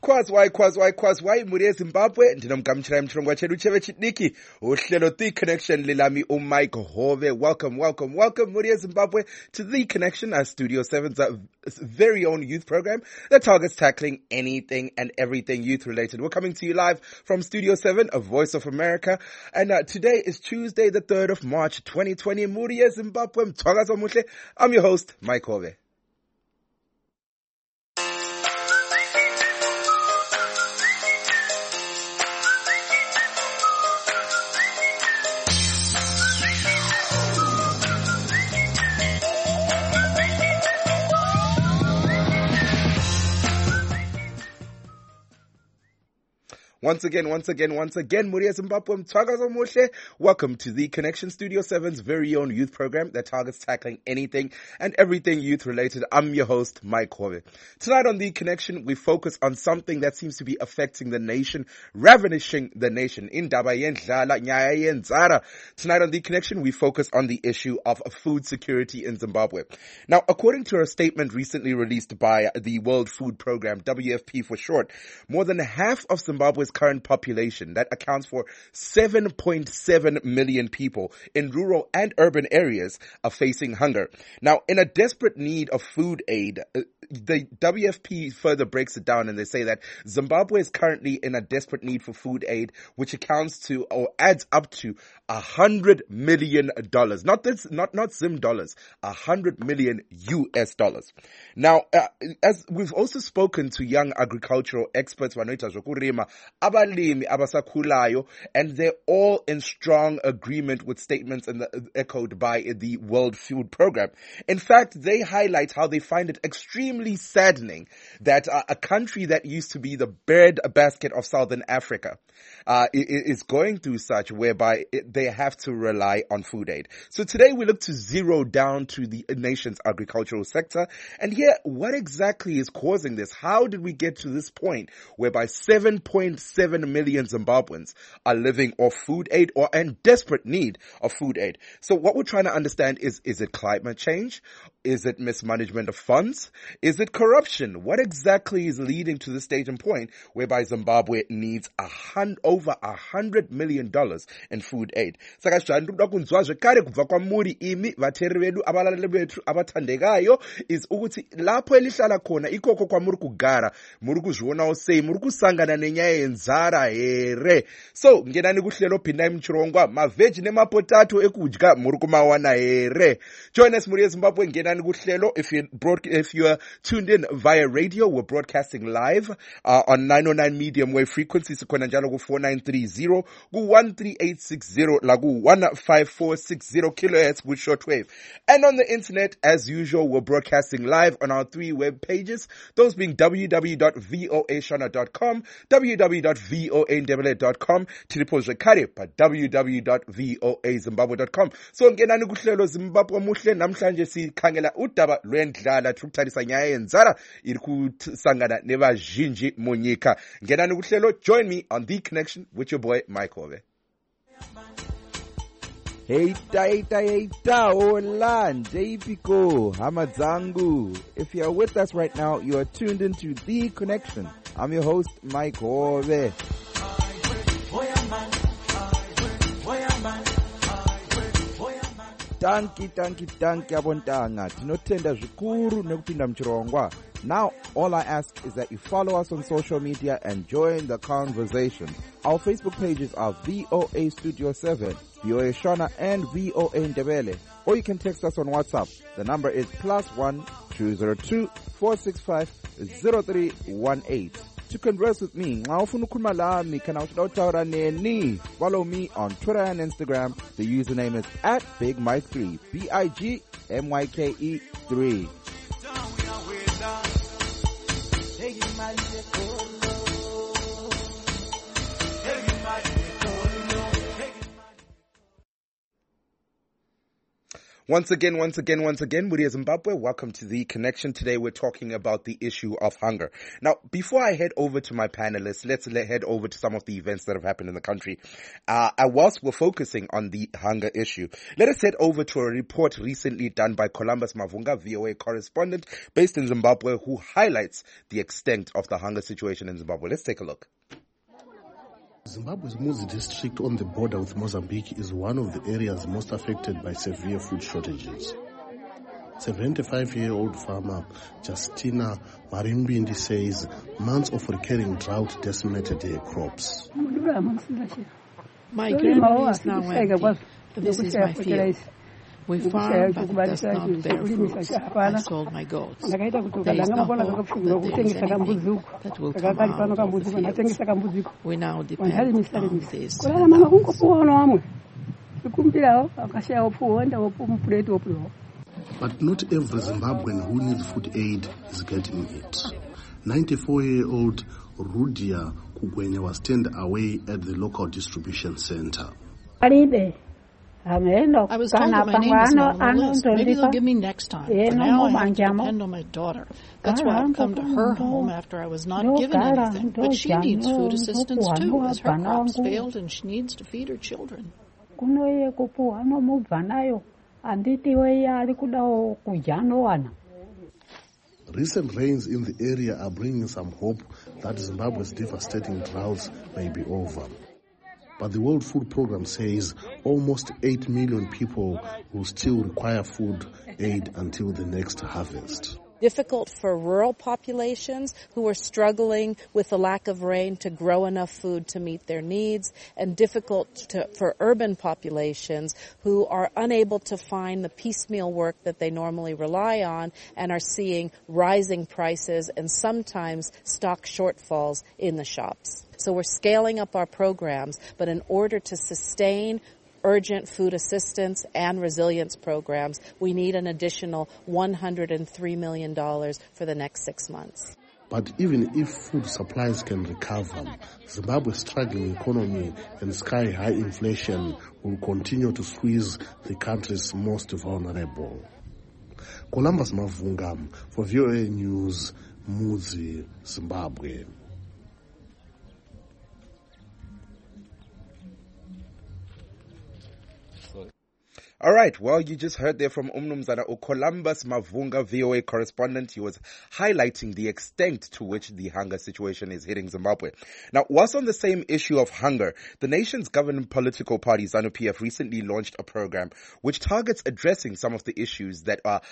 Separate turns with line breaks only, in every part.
Kwazwai muri eZimbabwe ndinomgamchira emchirongwa chedu cheve chidiki uhlelo The Connection lilami uMike Hove. Welcome muri eZimbabwe to The Connection, our Studio 7's very own youth program that targets tackling anything and everything youth related. We're coming to you live from Studio 7, a Voice of America, and today is Tuesday the 3rd of March 2020. Muri eZimbabwe mthwakazo muhle. I'm your host Mike Hove. Once again, muri eZimbabwe mthwakazo muhle. Welcome to The Connection, Studio 7's very own youth program that targets tackling anything and everything youth related. I'm your host, Mike Hove. Tonight on The Connection, we focus on something that seems to be affecting the nation, ravishing the nation. Indaba yendlala, nyaya yenzara. Tonight on The Connection, we focus on the issue of food security in Zimbabwe. Now, according to a statement recently released by the World Food Program, WFP for short, more than half of Zimbabwe's current population, that accounts for 7.7 million people in rural and urban areas, are facing hunger. Now, in a desperate need of food aid, the WFP further breaks it down and they say that Zimbabwe is currently in a desperate need for food aid, which accounts to or adds up to $100 million. Not Zim dollars, $100 million US dollars. Now, as we've also spoken to young agricultural experts, abalimi abasakhulayo, and they're all in strong agreement with statements echoed by the World Food Program. In fact, they highlight how they find it extremely saddening that a country that used to be the breadbasket of Southern Africa is going through such whereby they have to rely on food aid. So today we look to zero down to the nation's agricultural sector and hear what exactly is causing this. How did we get to this point whereby 7.7 million Zimbabweans are living off food aid or in desperate need of food aid? So what we're trying to understand is it climate change? Is it mismanagement of funds? Is it corruption? What exactly is leading to the stage and point whereby Zimbabwe needs over $100 million in food aid? Is ukuthi lapho elihlala khona ikoko kwamuri kugara muri kuzviona usei muri kusangana nenyaya yenzara here. So ngenani kuhlelo phinda imchirongwa maveji nemapotato ekudya muri kumawana here. Join us muri eZimbabwe ngenani kuhlelo. If you're tuned in via radio, we're broadcasting live on 909 medium wave frequency sikhona njalo ku 4930 ku 13860 la ku 15460 kilohertz ku shortwave, and on the internet as usual we're broadcasting live on our 3 web pages, those being www.voashona.com, www.voandebele.com, tilipozwe kare pa www.voazimbabwe.com. So ngenani kuhlelo Zimbabwe muhle. Namhlanje sikhangela udaba lwendlala trukuthalisa nyaya yenzara iri kusangana nevazhinji munyika. Ngenani kuhlelo. Join me on The Connection with your boy Mike Hove.
Heita, hola, Jpiko, Hamadzangu. If you are with us right now, you are tuned into The Connection. I'm your host, Mike Hove. Tanki abontanga. Tinotenda zvikuru nekupinda mchirongwa. Now, all I ask is that you follow us on social media and join the conversation. Our Facebook pages are VOA Studio 7, VOA Shona, and VOA Ndebele. Or you can text us on WhatsApp. The number is +1 202 465 0318. To converse with me, follow me on Twitter and Instagram. The username is @BigMike3, BIGMYKE3.
Once again, Muria Zimbabwe, welcome to The Connection. Today we're talking about the issue of hunger. Now, before I head over to my panelists, let's head over to some of the events that have happened in the country. Whilst we're focusing on the hunger issue, let us head over to a report recently done by Columbus Mavunga, VOA correspondent based in Zimbabwe, who highlights the extent of the hunger situation in Zimbabwe. Let's take a look.
Zimbabwe's Muzi district on the border with Mozambique is one of the areas most affected by severe food shortages. 75-year-old farmer Justina Marimbindi says months of recurring drought decimated her crops.
My grandma is now empty. This is my field. We farm, but it does not bear fruits. I sold my goats. There is no hope that there is anything that will come out of the fields. We now depend on this.
But not every Zimbabwean who needs food aid is getting it. 94-year-old Rudia Kugwenya was turned away at the local distribution center.
I was told that my name is not on the list. Maybe they'll give me next time. For now, I have to depend on my daughter. That's why I've come to her home after I was not given anything. But she needs food assistance too, as her crops failed and she needs to feed her children.
Recent rains in the area are bringing some hope that Zimbabwe's devastating droughts may be over. But the World Food Programme says almost 8 million people will still require food aid until the next harvest.
Difficult for rural populations who are struggling with the lack of rain to grow enough food to meet their needs, and difficult for urban populations who are unable to find the piecemeal work that they normally rely on and are seeing rising prices and sometimes stock shortfalls in the shops. So we're scaling up our programs, but in order to sustain urgent food assistance and resilience programs, we need an additional $103 million for the next 6 months.
But even if food supplies can recover, Zimbabwe's struggling economy and sky-high inflation will continue to squeeze the country's most vulnerable. Columbus Mavunga for VOA News, Muzi, Zimbabwe.
All right. Well, you just heard there from Umnumzana Columbus Mavunga, VOA correspondent. He was highlighting the extent to which the hunger situation is hitting Zimbabwe. Now, whilst on the same issue of hunger, the nation's governing political party, ZANU-PF, recently launched a program which targets addressing some of the issues that are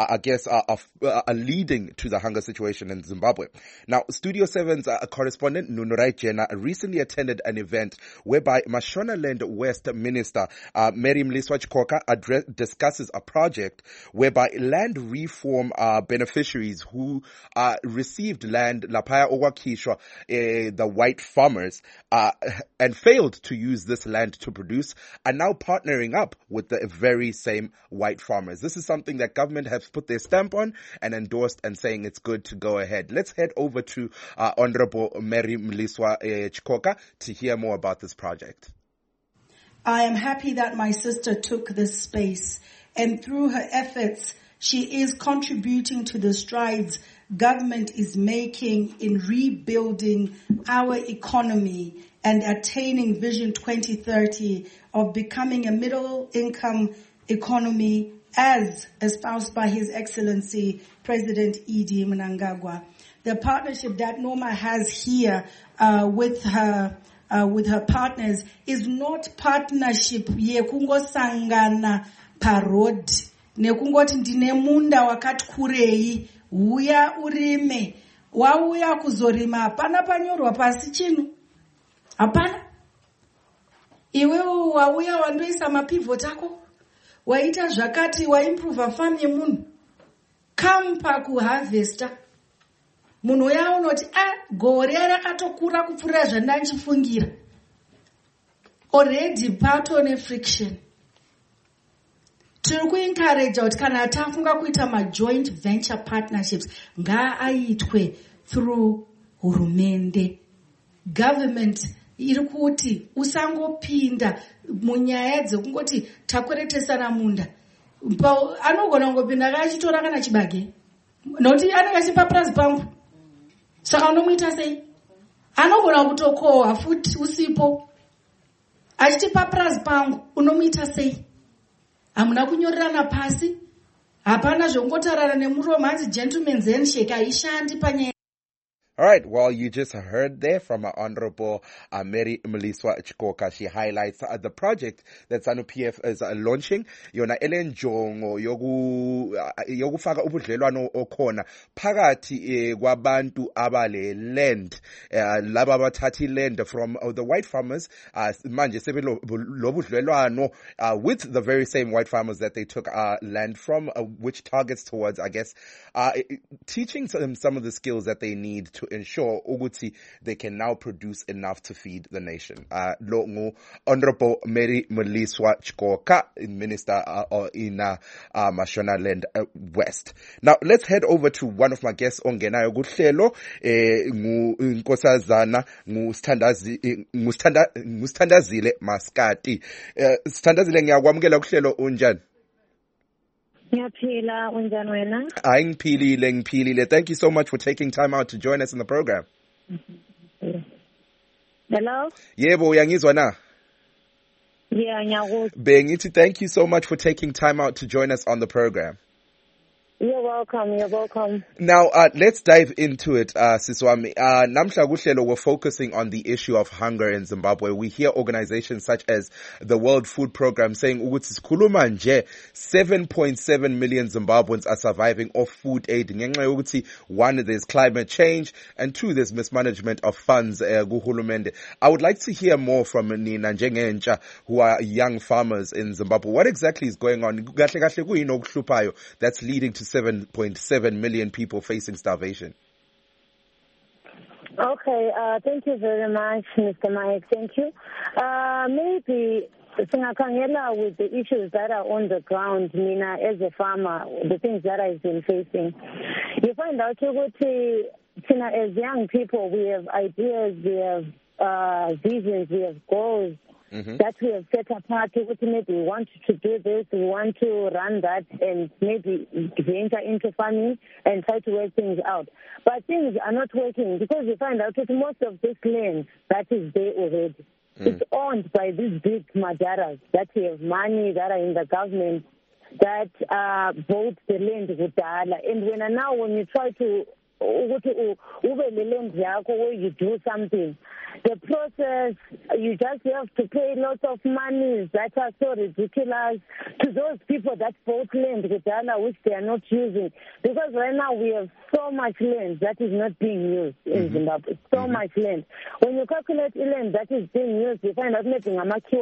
leading to the hunger situation in Zimbabwe. Now, Studio 7's correspondent Nunurai Jena recently attended an event whereby Mashonaland West Minister Mary Mliswa Chikoka discusses a project whereby land reform beneficiaries who received land lapaya okwakishwa the white farmers and failed to use this land to produce are now partnering up with the very same white farmers. This is something that government has put their stamp on and endorsed and saying it's good to go ahead. Let's head over to Honorable Mary Mliswa Chikoka to hear more about this project.
I am happy that my sister took this space, and through her efforts, she is contributing to the strides government is making in rebuilding our economy and attaining Vision 2030 of becoming a middle-income economy as espoused by His Excellency President E.D. Mnangagwa. The partnership that Norma has here with her partners is not partnership yekungosangana parod nekungoti ndine munda wakati kurei uya urime wauya kuzorima hapana panyorwa pasi chino hapana iwewe wauya wandoisa mapivot ako waita zvakati waimprove farm yemunhu kampa kuharvesta munhu uya unoti gore rakatokura kupfuura zvandanchifungira already patone friction. Tiri kuencourage kuti kana tafunga kuita joint venture partnerships ngaaitwe through hurumende. Government iri kuti usangopinda munyaya dzekungoti takweretesana munda anogona kungopinda kachitora kana chibage nokuti anenge achipa prazi pangu saka unomuita sei anogona kutokohwa futi usipo achitipa prazi pangu unomuita sei hamuna kunyorerana pasi hapana zvongotarana nemuromo hanzi gentleman's handshake haishandi panyaya.
All right, well, you just heard there from Honorable Mary Mliswa Chikoka. She highlights the project that ZANU-PF is launching. Yona elenjongo yokufaka ubudlelwano okhona phakathi kwabantu abale land laba abathatha land from the white farmers manje sebe lobudlelwano with the very same white farmers that they took land from, which targets towards, I guess, teaching them some of the skills that they need to ensure ukuthi they can now produce enough to feed the nation. Lo ngu Honorable Mary Mliswa Chikoka, Minister in Mashonaland West. Now let's head over to one of my guests ongenayo kuhlelo ngu Nkosazana Sithandazile Maskati. Sithandazile, ngiyakwamukela kuhlelo, unjani?
Ngiyaphila, unjani wena?
Ngiphilile. Thank you so much for taking time out to join us in the program.
Hello?
Yebo, uyangizwa na?
Yeah, ngiyakuzwa.
Bengithi, thank you so much for taking time out to join us on the program.
You're welcome.
Now, let's dive into it, Siswami. Namhla kuhlelo, we're focusing on the issue of hunger in Zimbabwe. We hear organizations such as the World Food Programme saying ukuthi sikhuluma nje 7.7 million Zimbabweans are surviving off food aid. Ngenxa yokuthi, one, there's climate change, and two, there's mismanagement of funds kuhulumende. I would like to hear more from Nina njengentsha, who are young farmers in Zimbabwe. What exactly is going on? Kahle kahle kuyini okuhluphayo that's leading to 7.7 million people facing starvation?
Okay, thank you very much, Mr. Mike. Thank you. Maybe singakhangela with the issues that are on the ground, Nina, as a farmer, the things that I've been facing. You find out ukuthi as young people, we have ideas, we have visions, we have goals. That we have set apart, maybe we want to do this, we want to run that, and maybe venture into farming and try to work things out. But things are not working because you find out that most of this land that is there already, it's owned by these big madaras that have money, that are in the government, that bought the land with Dala. And when you try to where you do something, the process, you just have to pay lots of money that are so ridiculous to those people that bought land with Dala, which they are not using. Because right now we have so much land that is not being used in Zimbabwe. So much land. When you calculate land that is being used, you find out nothing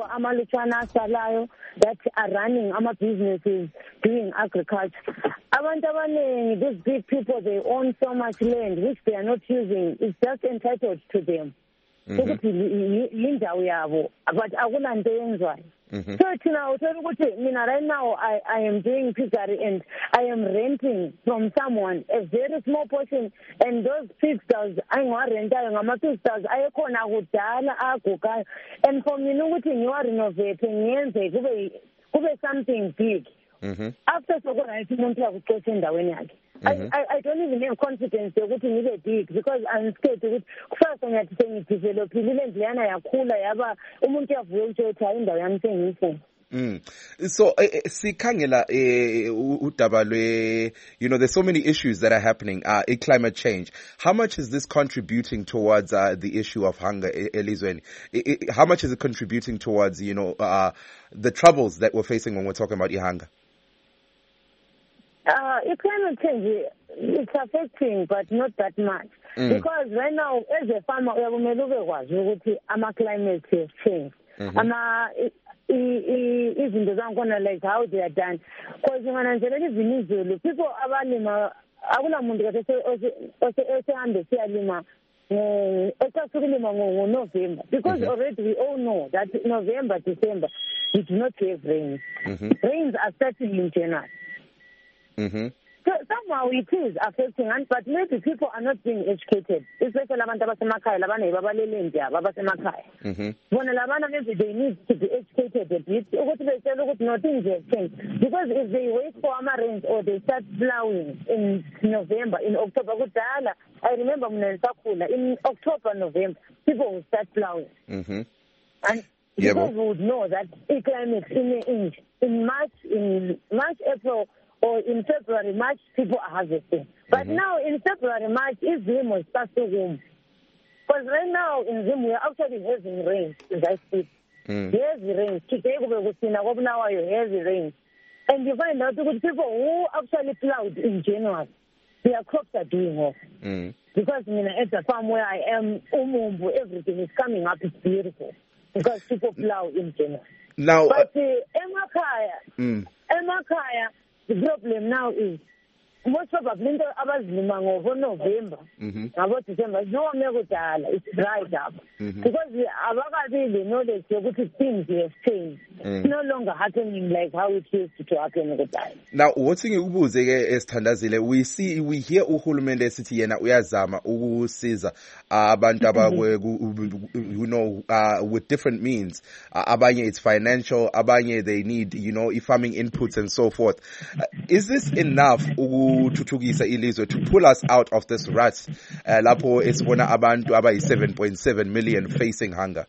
that are running businesses doing agriculture. These big people, they own so much land which they are not using. It's just entitled to them. But so right now I am doing piggery and I am renting from someone a very small portion, and those pigs and for me you are renovating something big. After so I don't even have confidence to need big because I'm scared to first I have to develop
So sikhangela udaba lwe, there's so many issues that are happening, climate change. How much is this contributing towards the issue of hunger, Elizweni? How much is it contributing towards the troubles that we're facing when we're talking about hunger?
Climate change, it's affecting, but not that much. Because right now, as a farmer, climate has changed. Even like how they are done. Because people because already we all know that November, December, we do not have rains. Rains are starting in January. So So somehow it is affecting us, but maybe people are not being educated, especially abantu abasemakhaya, labana babalele ndaba abasemakhaya. Bona labana maybe they need to be educated a bit ukuthi betshela ukuthi nothing has changed, because if they wait for ama-rains or they start plowing in November, in October, kudala, I remember mina ngisakhula, in October, November, people will start plowing. And because we would know that the climate in March, April, or in February, March, people are harvesting. But now in February, March, is Zim was starting home. Because right now in Zim, we are actually having rain, as I speak. Heavy rain. Today, heavy rain. And you find out that people who actually plowed in January, their crops are doing off. Because at the farm where I am, everything is coming up, it's beautiful. Because people plow in January.
Now,
but Emakaya, the problem now is most probably abazilima ngoNovember, about December, no it's dried up. Because abakabi knowledge ukuthi things have changed. It's no longer happening like how it used to happen at the time.
Now, what's ngikubuze ke esithandazile, we hear uhulumende esithi yena uyazama ukusiza abantu with different means. Abanye it's financial, abanye they need, farming inputs and so forth. Is this enough ukuthuthukisa ilizwe to pull us out of this rut lapho esibona abantu abayi 7.7 million facing hunger?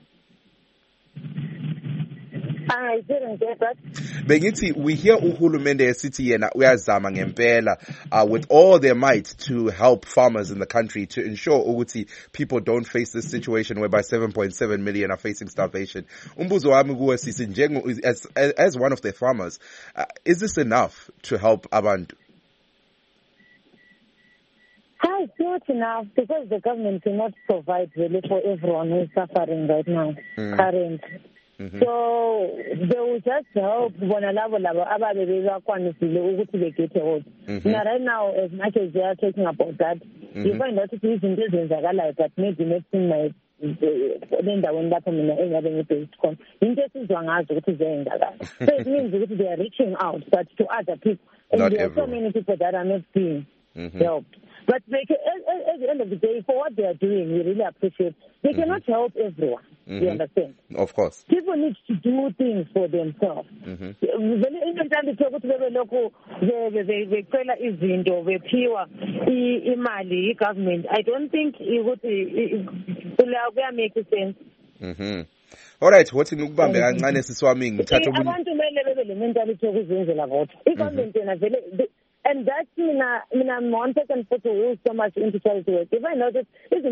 I didn't get that.
Bengithi, we hear uhulumende esithi yena uyazama ngempela with all their might to help farmers in the country to ensure ukuthi people don't face this situation whereby 7.7 million are facing starvation. Umbuzo wami kuwe sisi as one of the farmers, is this enough to help abantu?
It's not enough because the government cannot provide really for everyone who is suffering right now, currently. So they will just help bona labo ababe bekwanisile ukuthi begete hold. Now right now, as much as they are talking about that, you find out ukuthi izinto ezenzakalayo but maybe next thing might endaweni lapho mina engabe ngi-based khona into esizwa ngazo ukuthi ziyenzakala. So it means ukuthi they are reaching out but to other people, and there are so many people that are not being helped. But at the end of the day, for what they are doing, we really appreciate. They cannot help everyone. You understand?
Of course.
People need to do things for themselves. Government. I don't think it would make sense.
All right, what in ukubambe kancane siswami ngithatha
abantu kumele bebe le mentality yokuzenzela vote. I-government yena vele. And that's I'm one person who is so much into charity work. If I notice, when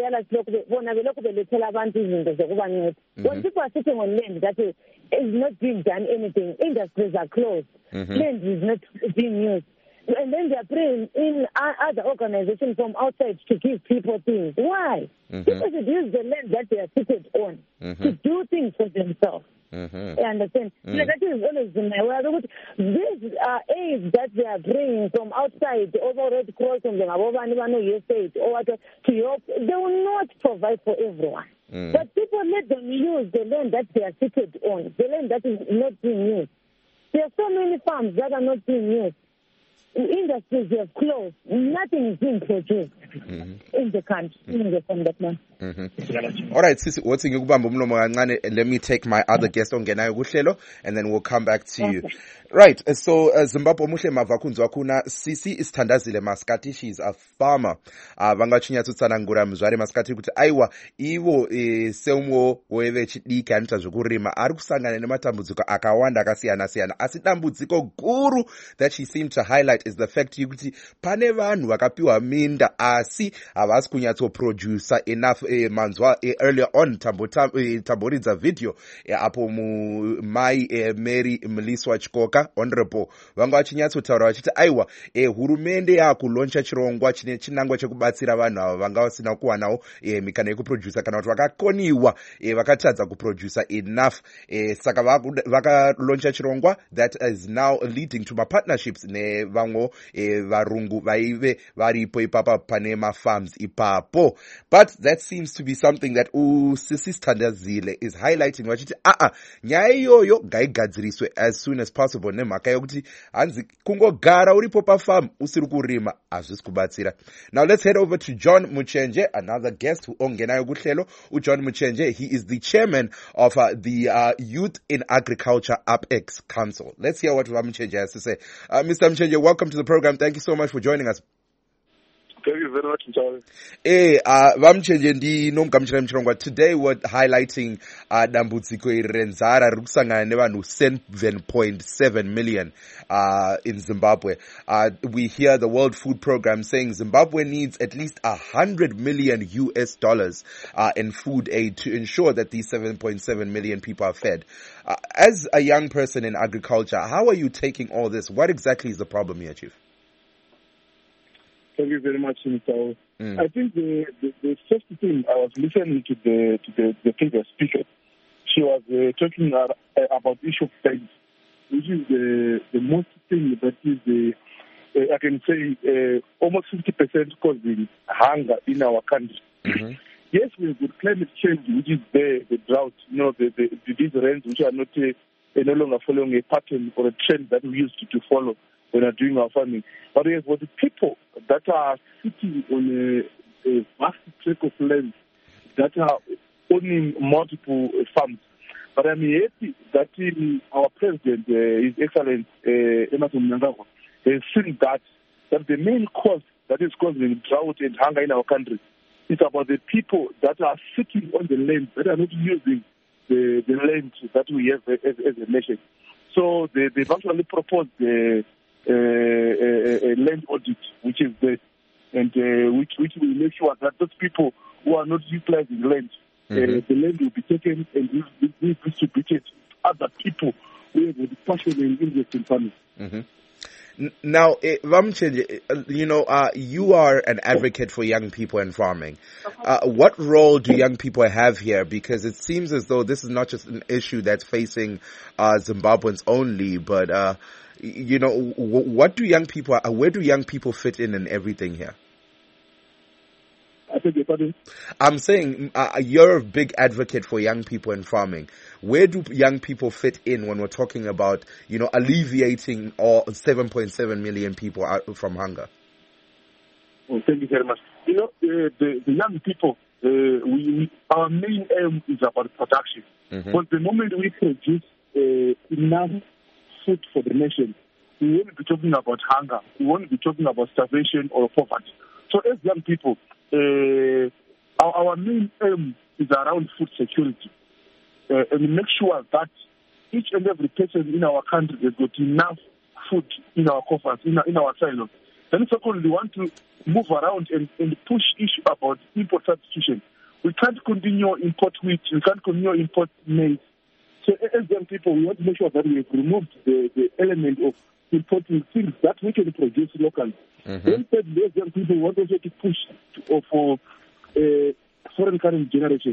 people are sitting on land that is not being done anything, industries are closed, land is not being used. And then they are bringing in other organizations from outside to give people things. Why? People should use the land that they are seated on to do things for themselves. I understand. So that is always in my way. These aids that they are bringing from outside, over Red Cross and the state, or to Europe, they will not provide for everyone. But people let them use the land that they are seated on, the land that is not being used. There are so many farms that are not being used. Industries have closed. Nothing is being produced in the country.
All right, Sisi, what's in ukubamba umlomo kancane? Let me take my other guest ongenayo kuhlelo, and then we'll come back to you. Right, so Zimbabwe muhle mavakunzwa kuna Sisi Isithandazile Maskati. She's a farmer. Vangachinya tutsana ngura mzwari Maskati kuti aiwa iwo seumwo wewe chidiki anoita zvokurima ari kusangana nematambudziko akawanda akasiyana siyana. Asi dambudziko guru that she seemed to highlight is the fact yekuti pane vanhu vakapiwa minda asi havasi kunyatsoproducer enough. Manzwa earlier on tamboridza video apo mai Mary Mliswa Chikoka honorable vanga vachinyatsotaura vachiti aiwa hurumende yakuloncha chirongwa chine chinangwa chekubatsira vanhu ava vanga vasina kuwanawo mikana yekuproducer kana kuti vakakoniwa vakatadza kuproducer enough. Saka vakaloncha chirongwa that is now leading to partnerships nevamwe varungu vaive varipo ipapa pane banema farms ipapo. But that seems to be something that Sisi Sithandazile is highlighting. Wachithi nyaya iyoyo ngayigadziriswe as soon as possible nemhaka yokuti hanzi kungogara uripo pafarm usiri kurima hazvisi kubatsira. Now let's head over to John Muchenje, another guest who ongenayo kuhlelo. John Muchenje, he is the chairman of the Youth in Agriculture UpX Council. Let's hear what Muchenje has to say. Mr. Muchenje, welcome to the program. Thank you so much for joining us.
Thank you very much, Mchawe.
Today we're highlighting dambudziko renzara rikusangana nevanhu 7.7 million in Zimbabwe. We hear the World Food Program saying Zimbabwe needs at least $100 million in food aid to ensure that these 7.7 million people are fed. As a young person in agriculture, how are you taking all this? What exactly is the problem here, Chief?
Thank you very much, Mr. I think the first thing, I was listening to the previous speaker. She was talking about the issue of pegs, which is the most thing that is I can say almost 50% causing hunger in our country. Mm-hmm. Yes, we have got climate change, which is the drought. These rains which are not no longer following a pattern or a trend that we used to follow when we are doing our farming. But we have got the people that are sitting on a vast tract of land that are owning multiple farms. But I'm happy that our president, His Excellency Emmerson Mnangagwa, has seen that the main cause that is causing drought and hunger in our country is about the people that are sitting on the land, that are not using the land that we have as a nation. So they've actually proposed a land audit, which is which will make sure that those people who are not utilizing land, the land will be taken and will be distributed to other people who have the passion and interest in farming.
Mm-hmm. Now, Vamchenje, you are an advocate for young people and farming. What role do young people have here? Because it seems as though this is not just an issue that's facing Zimbabweans only, but what do young people? Where do young people fit in everything here?
I beg your pardon?
I'm saying you're a big advocate for young people and farming. Where do young people fit in when we're talking about, alleviating all 7.7 million people out from hunger?
Oh, thank you very much. The young people, our main aim is about production. Mm-hmm. But the moment we produce enough food for the nation, we won't be talking about hunger. We won't be talking about starvation or poverty. So as young people, our main aim is around food security. And make sure that each and every person in our country has got enough food in our coffers, in our silos. Then secondly, we want to move around and push issue about import substitution. We can't continue import wheat, we can't continue import maize. So as young people, we want to make sure that we have removed the element of importing things that we can produce locally. Mm-hmm. Then thirdly, as young people, we want also to push for foreign currency generation.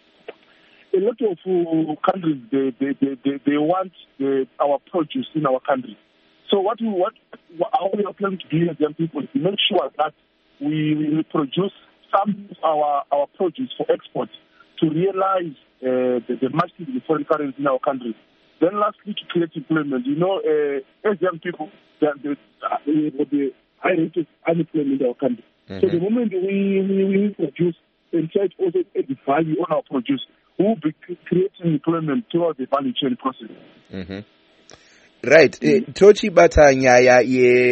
A lot of countries, they want our produce in our country. So how we are planning to do as young people is to make sure that we produce some of our produce for export to realize the market in foreign currency in our country. Then lastly, to create employment. As young people, the high rate of unemployment in our country. Mm-hmm. So the moment we produce and try to also add the value on our produce, we will be creating employment throughout the value chain process. Mm-hmm.
Right. Tochi bata nyaya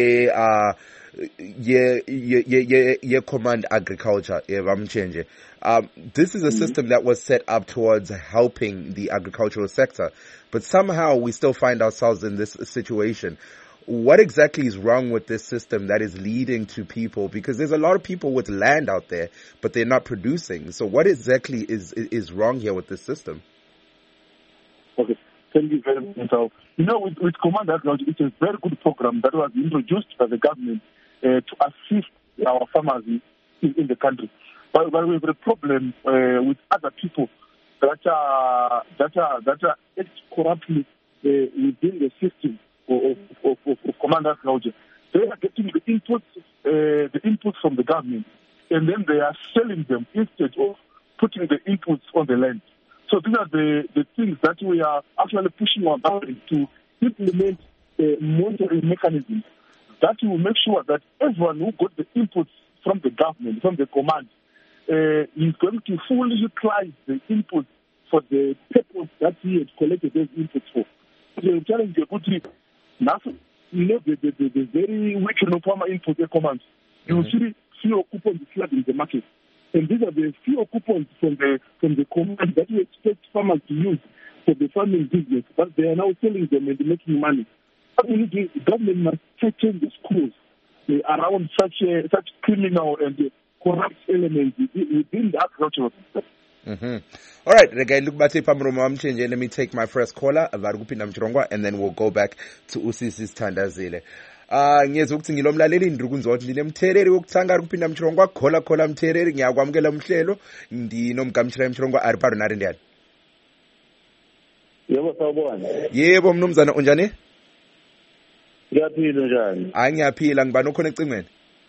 ye command agriculture, Vamchenje. This is a system that was set up towards helping the agricultural sector, but somehow we still find ourselves in this situation. What exactly is wrong with this system that is leading to people? Because there's a lot of people with land out there, but they're not producing. So what exactly is wrong here with this system?
Okay. Thank you very much. With Command Agriculture, it's a very good program that was introduced by the government to assist our farmers in the country. But we have a problem with other people that are act corruptly within the system of Command Agriculture. They are getting the input from the government, and then they are selling them instead of putting the inputs on the land. So these are the things that we are actually pushing our government to implement monitoring mechanisms that will make sure that everyone who got the inputs from the government, from the command, is going to fully utilize the inputs for the purpose that he had collected those inputs for. The challenge is nothing. The very weak farmer input commands. You see fewer coupons flooding the market. And these are the fewer coupons from the command that we expect farmers to use for the farming business, but they are now selling them and making money. The government must change the schools around such criminal and corrupt elements within the agricultural system.
All right, again, look back to let me take my first caller, and then we'll go back to Usisi Tandazile. Ngiyeza ukuthi ngilomlaleli ndrukunzothi ndinemtheleli wokuthanga kuphinda mchirongwa khola mtheleli ngiyakwamukela umhlelo ndinomgamshira mchirongwa ari paro nari ndiyani.
Yebo sawubona.
Yebo mnumzana unjani?
Ngiyaphila njani?
Hayi ngiyaphila ngibani okhona ecingweni?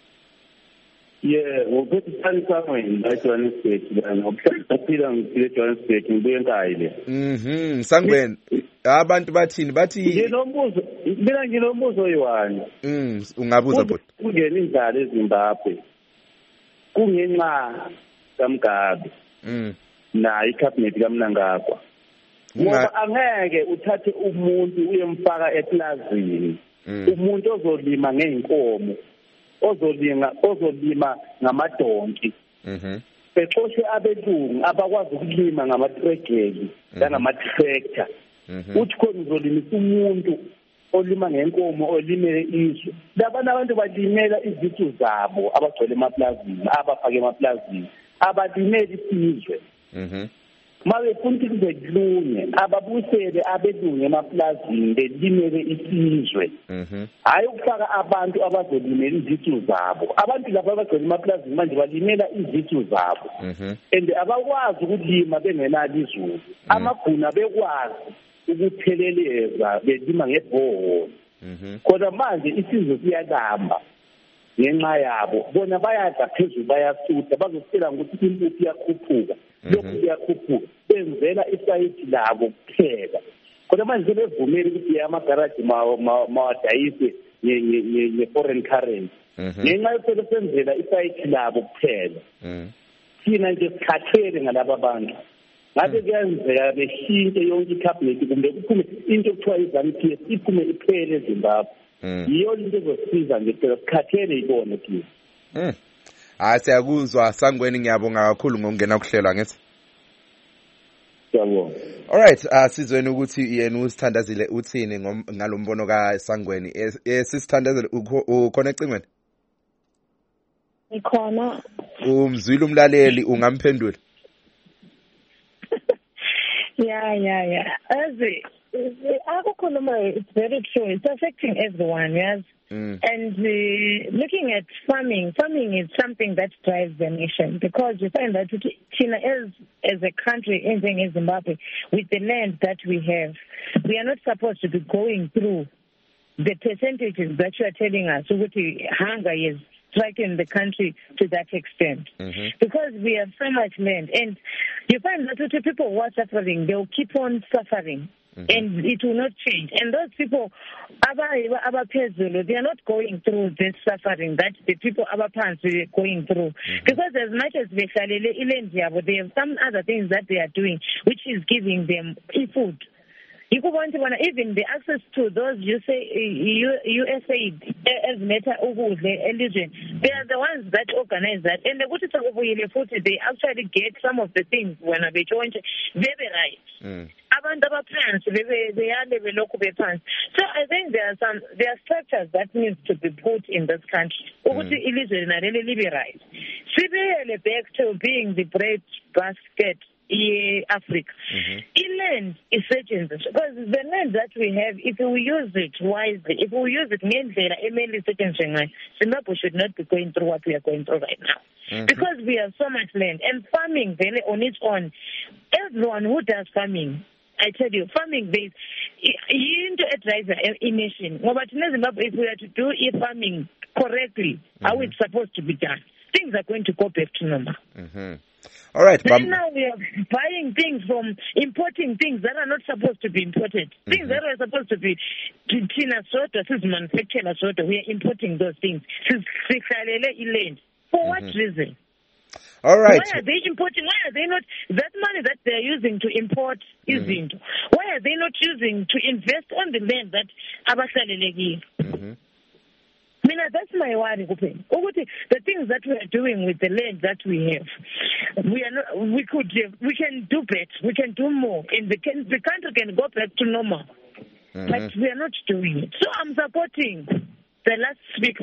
Ngophethe isithani sangweni la Johannesburg la ngokuhlaphila ngifile Johannesburg ngibuye enkaya le.
Sangweni abantu bathini bathi
mina nginombuzo oyi-1.
Ungabuza bhuti.
Kungena indlala eZimbabwe kungenxa kaMgabe nayo icabinet kaMnangagwa. Ngoba angeke uthathe umuntu uyemfaka eplazini, umuntu ozolima ngeenkomo, ozolima ngamadonki, bexoshe abelungu abakwazi ukulima ngamatregeli ngamatractor. Uthi khona uzolimisa umuntu olima ngenkomo olimele izwe. Labana abantu balimela izitu zabo abagcwele emaplazini, abafake emaplazini, abalimeli isizwe. Mabe futhi kuzelunge ababusele abelungu emaplazini belimele isizwe. Hayi ukufaka abantu abazolimela izitu zabo. Abantu laba abagcwele emaplazini manje balimela izitu zabo. And abakwazi ukulima bengenalo izulu. Amaguna bekwazi ukutheleleza belima ngebhoholo. Kodwa manje isizwe siyalamba ngenxa yabo. Bona bayadla phezulu bayasutha bazosela ukuthi impuphu iyakhuphuka. Lokhu kuyakhuphuka benzela isayidi labo kuphela. Kodwa manje sebevumela ukuthi amagaraji mawadayise nge-foreign currency. Ngenxa yokuthi senzela isayidi labo kuphela. Thina nje sikhathele ngalaba bantu. Ngabe kuyenzeka beshintshe yonke icabinet kumbe kuphume into ekuthiwa iZANU-PF iphume iphele eZimbabwe. Yiyo into ezosiza nje phela sikhathele ibone thina.
Siyakuzwa Sangweni ngiyabonga kakhulu ngokungena kuhlelwa ngithi.
Siyabonga.
All right, sizweni ukuthi yena uSithandazile uthini ngalombono kaSangweni. Sisithandazile ukhona ecingweni?
Ikhona.
Umzwile umlaleli ungamphendula.
Yeah. It's very true. It's affecting everyone, yes. And looking at farming is something that drives the nation, because you find that China as a country, in Zimbabwe, with the land that we have, we are not supposed to be going through the percentages that you are telling us. So hunger is striking the country to that extent, because we have so much land, and you find that people who are suffering, they will keep on suffering. And it will not change. And those people, they are not going through this suffering that the people are going through. Because as much as they have some other things that they are doing, which is giving them food. You could want to even the access to those USAID as matter of religion. They are the ones that organize that, and they actually get some of the things when they join. Very right. So I think there are structures that needs to be put in this country. Right. Back to being the bread basket. Africa. Inland is certain, because the land that we have, if we use it wisely, if we use it mainly certain, Zimbabwe should not be going through what we are going through right now. Because we have so much land, and farming on its own, everyone who does farming, I tell you, farming based, you need to drive a nation. But in Zimbabwe, if we are to do farming correctly, how it's supposed to be done,
things are going to go back to normal.
All right.
Then now we are buying things from importing things that are not supposed to be imported. Things that are supposed to be Tina Soto, this is manufacturer Soto. We are importing those things. For what reason?
All right.
Why are they importing? Why are they not? That money that they are using to import is into. Why are they not using to invest on the land that Abasalelegi? That's my worry. The things that we are doing with the land that we have, we can do better. We can do more, and the country can go back to normal. But we are not doing it. So I'm supporting the last speaker.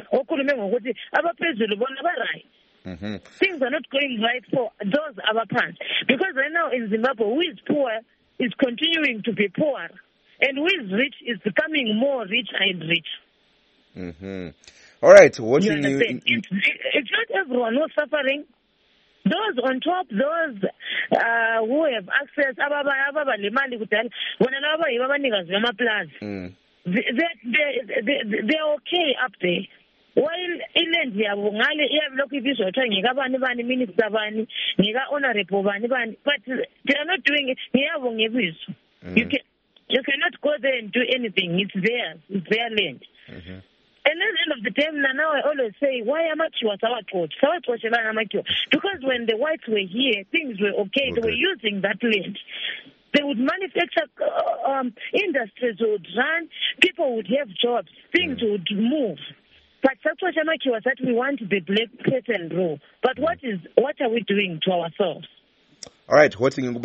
Things are not going right for those other parts. Because right now in Zimbabwe, who is poor is continuing to be poor, and who is rich is becoming more rich and rich.
All right, what
you understand? It's not everyone who's suffering. Those on top, those who have access, they're okay up there. While inland yabo ngale iyabulokhu ibizwa kuthiwa ngikabani bani minister bani ngika honorable bani bani, but they are not doing it. Ngiyabo ngebizo. You cannot go there and do anything. It's theirs. It's their land. And at the end of the day, now I always say, why am I because when the whites were here, things were okay. They were using that land. They would manufacture, industries would run, people would have jobs, things would move. But Satwa Shamaki was that we want the black person rule. But what are we doing to ourselves?
All right,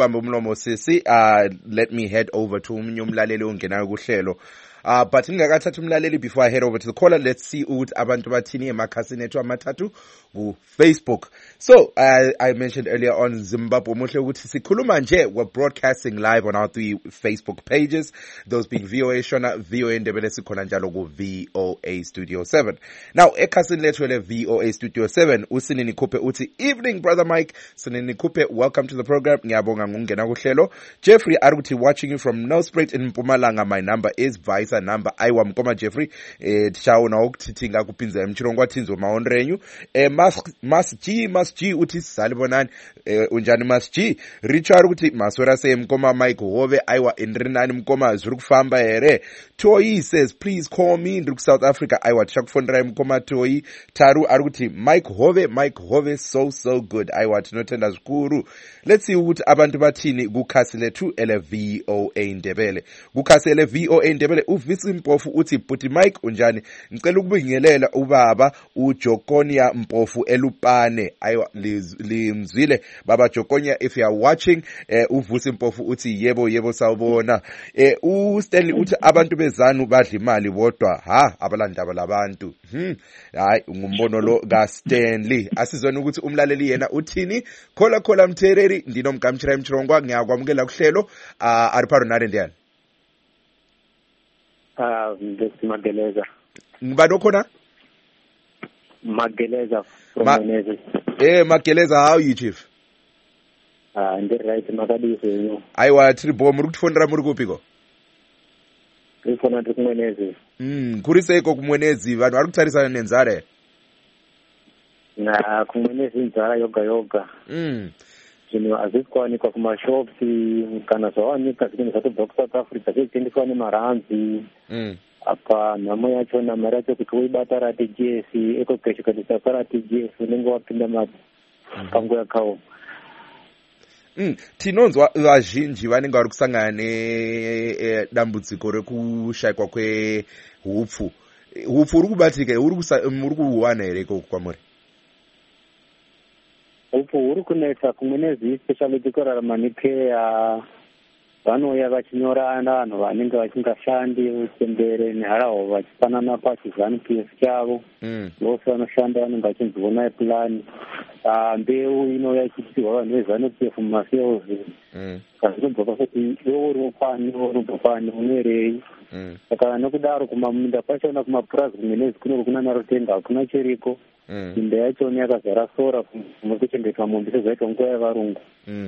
let me head over to umlaleli ongenayo kuhlelo. But ngingakathatha umlaleli before I head over to the caller, let's see ukuthi abantu bathini emakhasini ethu amathathu ku Facebook. So I mentioned earlier on Zimbabwe Muhle ukuthi sikhuluma nje, we're broadcasting live on our 3 Facebook pages, those being VOA Shona, VOA Ndebele, sikhona njalo ku VOA Studio 7. Now ekhasini lethu le VOA Studio 7 uSinini Khuphe uthi, evening brother Mike. Sinini Khuphe, welcome to the program. Ngiyabonga ngungena kuhlelo. Jeffrey Aruti watching you from Nelspruit in Mpumalanga. My number is vice number aiwa mkoma Jeffrey tshawona ukuthinga kupinza emchirongwa thinzo maonrenyu Mas G uthi salibonani unjani Mas G. Richard uthi maswera se mkoma Mike Hove aiwa indrinani mkoma zuri kufamba here. Toyi says please call me ndiri ku South Africa aiwa tishakufondera mkoma Toyi. Taru aruti Mike Hove so good aiwa tinotenda zvikuru. Let's see ukuthi abantu bathini kukhasi lethu ele VOA Ndebele. Kukhasi ele VOA Ndebele uvisi Mpofu uthi Puti Mike unjani, ngicela ukubingelela ubaba uJokonia Mpofu eLupane. Ayiwa limzwile baba Jokonia, if you are watching. Uvusi Mpofu uthi yebo sawubona. uStanley uthi abantu bezanu badla imali bodwa abalandaba labantu. Hayi ngumbono lo ka Stanley. Asizweni ukuthi umlaleli yena uthini. Khola Mthereri ndinomgamtshira emchirongwa, ngiyakwamukela kuhlelo. Ariparo nare ndiyani.
Mageleza.
Ngibani okhona?
Mageleza from Menezes.
Mageleza, how are you chief?
Ndi right makadise yo.
Aiwa tribo muri kutfondera muri kupiko?
Ifona ndi kuMwenezi.
Kuriseko kuMwenezi, vanhu vari kutarisana nenzara.
Na kuMwenezi nzara yoga. Zvinhu hazvisi kuwanikwa kumashops kana zvawanika zvinhu zvatobva kuSouth Africa zvichitendeswa nemaranzi. Apa nhamo yachona mari yacho kuti woibata RTGS ekogeshikadisa paRTGS unenge wapinda panguva yakaoma.
Tinonzwa vazhinji vanenge vari kusangana nedambudziko rekushayikwa kwehupfu. Hupfu uri kubatika, muri kuwana here ikoko kwamuri?
Hupfu huri kunetsa kuMwenezi, especially tikorarama nekeya. Vanouya vachinyorana vanhu vanenge vasingashandi uchembere neharahwa vachipanana pachizanu chavo. Vose vanoshanda vanenge vachinziona plani. Mbeu inouya ichipiwa vanhu vezanu PF mumasales. Kazvinobva pasoti iwe urikubva pani unerei. Saka nokudaro kumamunda pachona kumapurazi kuMwenezi kunenge kuna narotenga hakuna chiriko. Imba yachona yakazara sora muri kuchengetwa mombe sezvaitwa nguva yevarungu.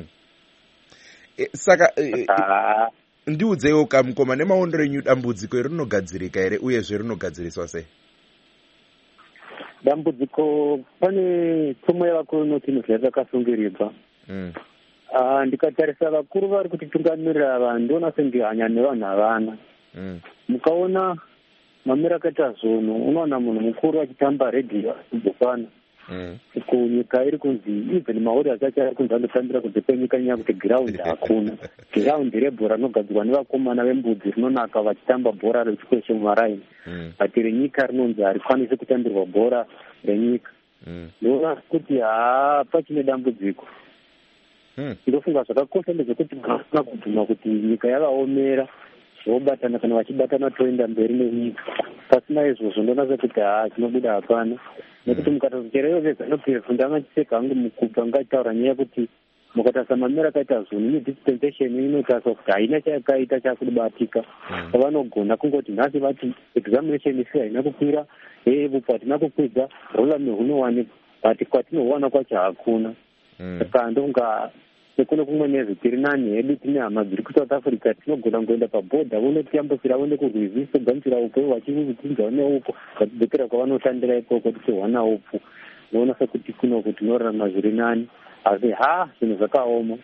Saka ndiudzewo kamukoma nemaondero enyu dambudziko rinogadzirika here uyezve rinogadziriswa sei?
dambudziko pane pfuma yevakuru inoti inhu yakasungirirwa. Ndikatarisa vakuru vari kutitungamirira vanhu ndoona senge hanya nevanhu havana. Mukaona mamira akaita zvono, unowana munhu mukuru achitamba redhiyo achibhofana kunyika iri kunzi even maorias acho ari kunzi anotambira kunze kwenyika nyaya kuti giraundi hakuna. Giraundi rebhora rinogadzirwa nevakomana vembudzi rinonaka vachitamba bhora rechikweshe mumaraini, but renyika rinonzi harikwanisi kutambirwa bhora renyika. Ndoona kuti pachine dambudziko. Ndofunga zvakakosha ndezvekuti vasina kubvuma kuti nyika yavaomera vobatana, kana vachibatana toenda mberi nenyika. Pasina izvozvo ndoona sekuti chinobuda hapana, nekuti mukatazochera vezanopirfu ndangachiseka hangu mukupa ngataura nyaya yekuti mukatarisa mamira akaita zvinhu nedispensation inotarisa kuti haina chayakaita chakubatika. Pavanogona kungoti nhasi vati examination isi haina kukwira, vupo hatina kukwidza, rulame hunowanikwa, but kwatinowana kwacho hakuna. Saka ndonga sekuno kumwe nezvo tiri nani hedu tine hama dziri kuSouth Africa, tinogona kuenda pabhodha vonotiyambukira vone kurwizi togamuchira upo vachivudzinza neupo vatidzokera kwavanoshandira ikoko tichiwana upo. Noona sekuti kuno kuti tinorarama zviri nani, asi zvinhu zvakaoma.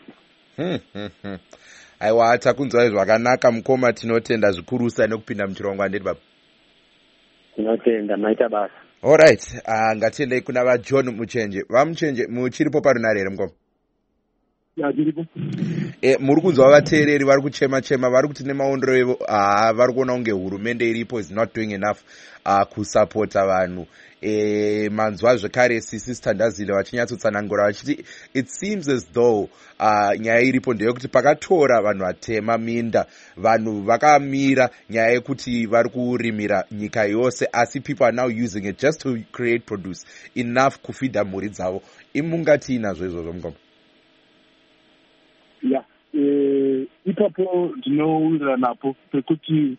Aiwa, takunzwai zvakanaka mukoma, tinotenda zvikurusa nekupinda muchirongwa. Handiti baba?
Tinotenda, maita basa.
Alright, ngatiendei kuna vaJohn Muchenje. Vamuchenje, muchiripo parunare here mukoma? Muri kunzwa vateereri vari kuchema-chema, vari kuti nemaondero evo vari kuona kunge hurumende iripo is not doing enough kusapota vanhu. Manzwa zvekare Sisi Sithandazile vachinyatsotsangura vachiti it seems as though nyaya iripo ndeyekuti pakatora vanhu vatema minda, vanhu vakamira nyaya yekuti vari kurimira nyika yose, asi people are now using it just to create produce enough kufidha mhuri dzavo. Imungati inazvo izvozvo mukoma?
Ipapo ndinowira napo pekuti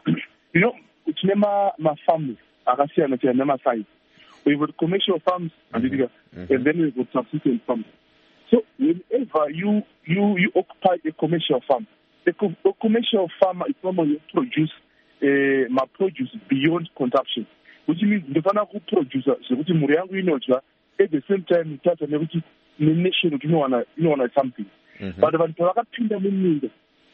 tine mafarms akasiyana-siyana nemasaizi. We've got commercial farms and then we've got subsistence farms. So whenever you occupy a commercial farm, a commercial farmer is normally produce my produce beyond consumption, which means ndofana kuproducer zvekuti mhuri yangu inodya, at the same time itata nekuti nenation kuti inowana something. But vanhu pavakapinda muminda,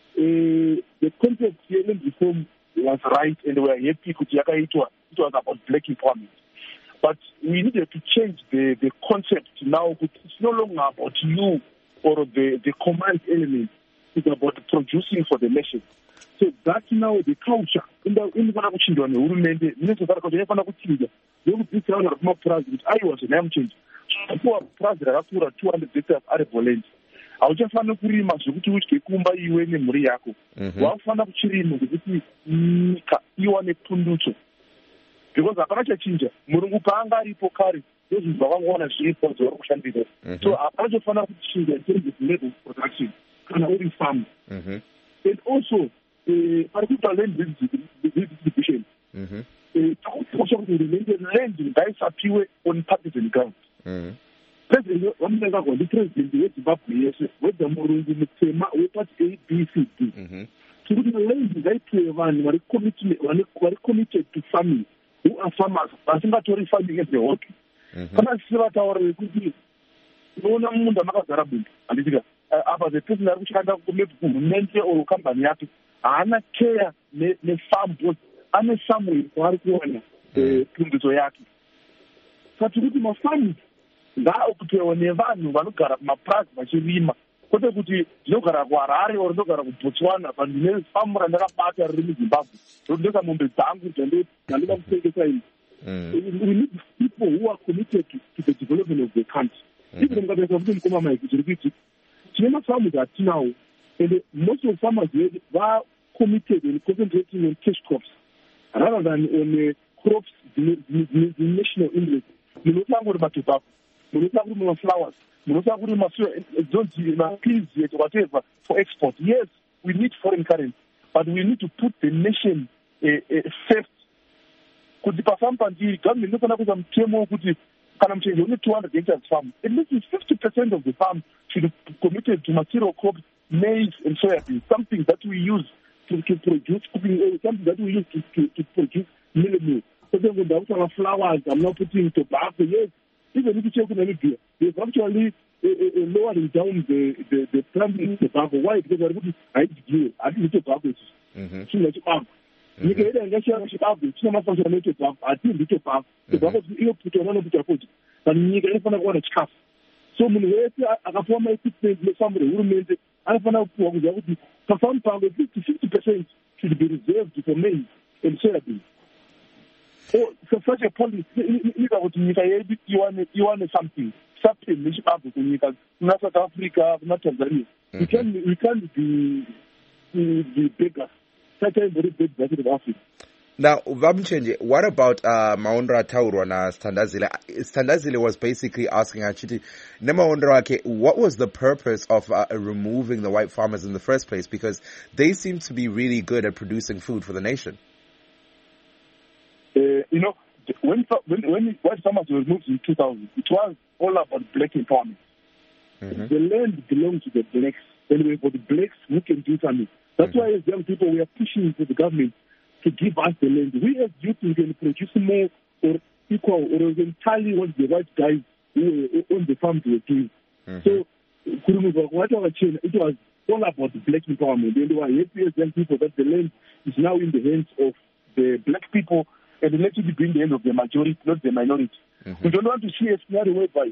the concept yeland reform was right and we are happy kuti yakaitwa. It was about black empowerment. But we needed to change the concept now. It's no longer about you or the command element. It's about producing for the nation. So that's now the culture. Inofana kuchinjwa nehurumende, inofana kuchinja. Nekudzidzisa vanhu vari kumapurazi kuti aiwa zvenayamuchinja. Kupuwa purazi rakakura 200 hectares ari Boland. Hauchafanira kurima zvekuti udye kumba iwe nemhuri yako. Wakufanira kuchirima zvekuti nyika iwane pundutso. Because hapana chachinja, murungu paanga aripo kare, ndozvinhu zvakangona zviripo zvavari kushandisa. So hapana chofanira kuchinja in terms of level of production kana uri farm. And also pari kuita land distribution. Takukosha kuti land ngaisapiwe on partisan ground. President wamunangagwa ndipresident weZimbabwe yese, wedza murungu mutema wepati ABCD. Tikuti land ngaipiwe vanhu vari committed to farming, who are farmers, vasingatori farming as a hobby. Kana sisi vataurire kuti unoona munda makazara bundo, handitika apa the person ari kushanda kuhurumende or company yake haana care nefarm board, ane somewhere kwaari kuwana pundutso yake. Saka tikuti mafarms ngaakupiwa nevanhu vanogara kumapurazi vachirima, kwete kuti ndinogara kuHarare or ndinogara kuBotswana but ndine famu randakabata riri muZimbabwe ndindosa mombe dzangu dzandinoda kutengesa ini. We need people who are committed to the development of the country. Even mukatarisa kuti mukoma maiki zviri kuiti tine mafarms atinawo, and most of farmers are committed and concentrating on cash crops rather than on crops the national interest. Munosanga uri matobacco, munosanga kuri maflowers, munosanga kuri mapeas whatever for export. Yes, we need foreign currency, but we need to put the nation first. Kuti pafarm pandiri government inofana kuisa mutemo wokuti kana muchenzi une 200 hectares farm, at least 50% of the farm should be committed to material crops, maize and soybean, something that we use to produce cooking oil, something that we use to produce meal. but then when they have flowers, I'm not putting tobacco. Yes, even if you check on any beer, they've actually lowering down the primary tobacco. Why? Because they're putting I think tobacco is too much up. You can get your tobacco, too much of the tobacco. I think the tobacco is you put on the tobacco, but you can even want to chaff. So many ways I can form my with somebody who made it. I found out for some power 50% should be reserved for maize and soybean. So such a policy, you want something not South Africa, not Tanzania. We can't be bigger. Such a very big budget of Africa.
Now, Vamchenje, what about Maondra Taurwa na Standazile? Standazile was basically asking Achiti, what was the purpose of removing the white farmers in the first place? Because they seem to be really good at producing food for the nation.
When white farmers were removed in 2000, it was all about black empowerment. The land belongs to the blacks. Anyway, for the blacks who can do something. That's why as young people we are pushing for the government to give us the land. We as youth we can produce more or equal or entirely what the white guys who own the farms were doing. So it was all about the black empowerment. And we are happy as young people that the land is now in the hands of the black people and the land should be in the hands of the majority, not the minority. We don't want to see a scenario whereby